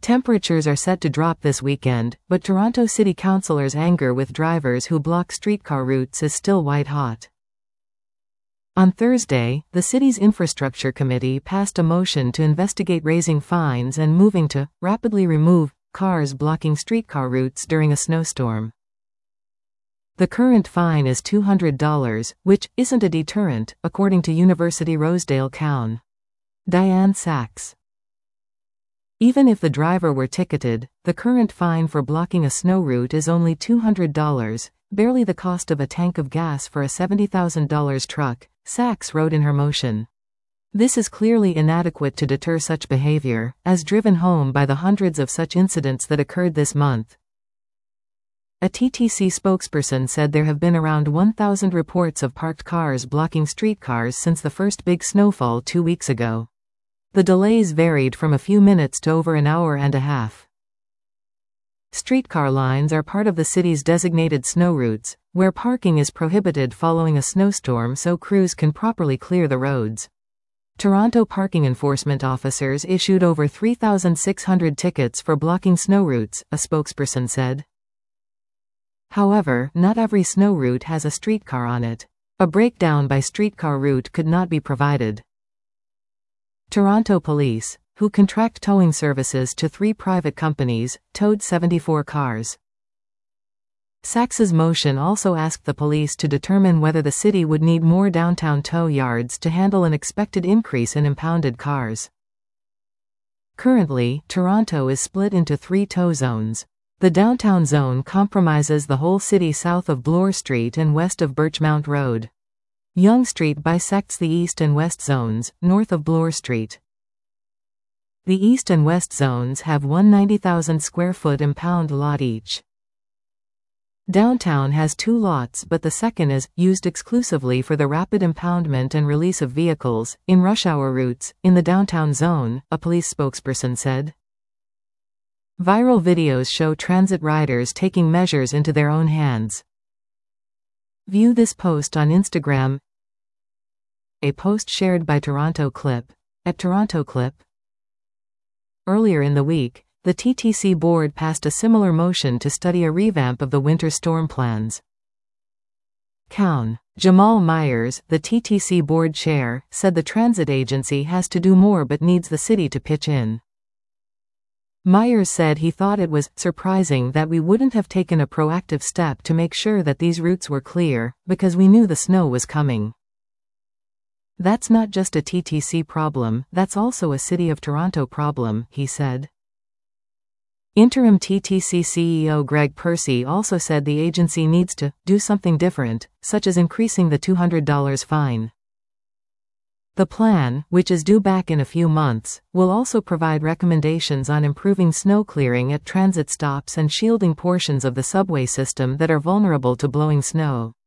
Temperatures are set to drop this weekend, but Toronto City Councillors' anger with drivers who block streetcar routes is still white-hot. On Thursday, the city's infrastructure committee passed a motion to investigate raising fines and moving to rapidly remove cars blocking streetcar routes during a snowstorm. The current fine is $200, which isn't a deterrent, according to University Rosedale Coun. Diane Sachs. Even if the driver were ticketed, the current fine for blocking a snow route is only $200, barely the cost of a tank of gas for a $70,000 truck, Sachs wrote in her motion. This is clearly inadequate to deter such behavior, as driven home by the hundreds of such incidents that occurred this month. A TTC spokesperson said there have been around 1,000 reports of parked cars blocking streetcars since the first big snowfall 2 weeks ago. The delays varied from a few minutes to over an hour and a half. Streetcar lines are part of the city's designated snow routes, where parking is prohibited following a snowstorm so crews can properly clear the roads. Toronto parking enforcement officers issued over 3,600 tickets for blocking snow routes, a spokesperson said. However, not every snow route has a streetcar on it. A breakdown by streetcar route could not be provided. Toronto Police, who contract towing services to 3 private companies, towed 74 cars. Sachs's motion also asked the police to determine whether the city would need more downtown tow yards to handle an expected increase in impounded cars. Currently, Toronto is split into 3 tow zones. The downtown zone comprises the whole city south of Bloor Street and west of Birchmount Road. Yonge Street bisects the east and west zones, north of Bloor Street. The east and west zones have one 90,000 square foot impound lot each. Downtown has 2 lots, but the second is used exclusively for the rapid impoundment and release of vehicles in rush hour routes in the downtown zone, a police spokesperson said. Viral videos show transit riders taking measures into their own hands. View this post on Instagram. A post shared by Toronto Clip at Toronto Clip. Earlier in the week, the TTC board passed a similar motion to study a revamp of the winter storm plans. Coun. Jamal Myers, the TTC board chair, said the transit agency has to do more but needs the city to pitch in. Myers said he thought it was surprising that we wouldn't have taken a proactive step to make sure that these routes were clear, because we knew the snow was coming. That's not just a TTC problem, that's also a City of Toronto problem, he said. Interim TTC CEO Greg Percy also said the agency needs to do something different, such as increasing the $200 fine. The plan, which is due back in a few months, will also provide recommendations on improving snow clearing at transit stops and shielding portions of the subway system that are vulnerable to blowing snow.